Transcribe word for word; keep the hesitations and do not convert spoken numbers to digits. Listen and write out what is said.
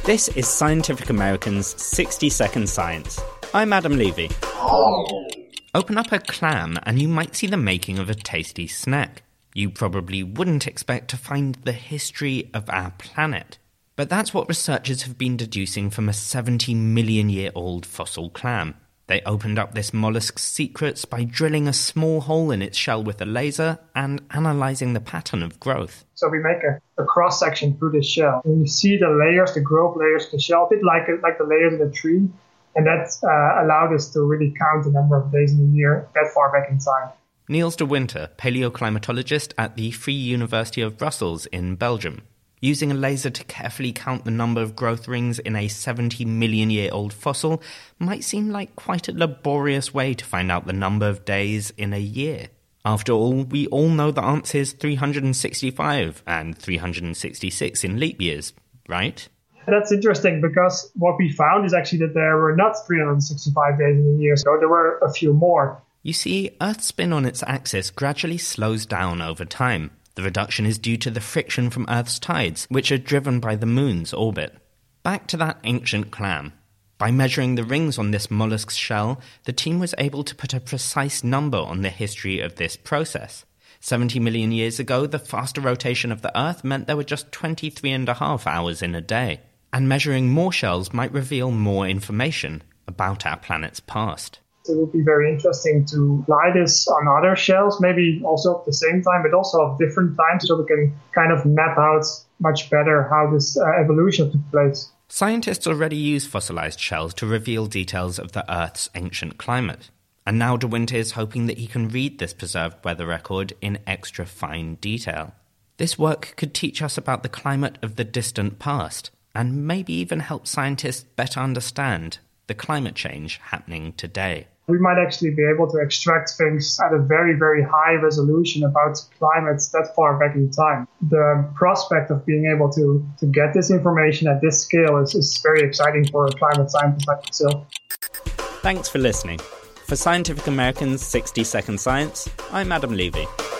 This is Scientific American's sixty second Science. I'm Adam Levy. Open up a clam and you might see the making of a tasty snack. You probably wouldn't expect to find the history of our planet. But that's what researchers have been deducing from a seventy million year old fossil clam. They opened up this mollusk's secrets by drilling a small hole in its shell with a laser and analysing the pattern of growth. So we make a, a cross-section through the shell. And you see the layers, the growth layers of the shell, a bit like, like the layers of the tree. And that uh, allowed us to really count the number of days in a year that far back in time. Niels de Winter, paleoclimatologist at the Free University of Brussels in Belgium. Using a laser to carefully count the number of growth rings in a seventy million year old fossil might seem like quite a laborious way to find out the number of days in a year. After all, we all know the answer is three hundred sixty-five and three hundred sixty-six in leap years, right? That's interesting because what we found is actually that there were not three hundred sixty-five days in a year, so there were a few more. You see, Earth's spin on its axis gradually slows down over time. The reduction is due to the friction from Earth's tides, which are driven by the moon's orbit. Back to that ancient clam. By measuring the rings on this mollusk's shell, the team was able to put a precise number on the history of this process. seventy million years ago, the faster rotation of the Earth meant there were just twenty-three and a half hours in a day. And measuring more shells might reveal more information about our planet's past. It would be very interesting to apply this on other shells, maybe also at the same time, but also at different times, so we can kind of map out much better how this uh, evolution took place. Scientists already use fossilized shells to reveal details of the Earth's ancient climate. And now De Winter is hoping that he can read this preserved weather record in extra fine detail. This work could teach us about the climate of the distant past, and maybe even help scientists better understand the climate change happening today. We might actually be able to extract things at a very, very high resolution about climates that far back in time. The prospect of being able to, to get this information at this scale is, is very exciting for a climate scientist like myself. Thanks for listening. For Scientific American's sixty second Science, I'm Adam Levy.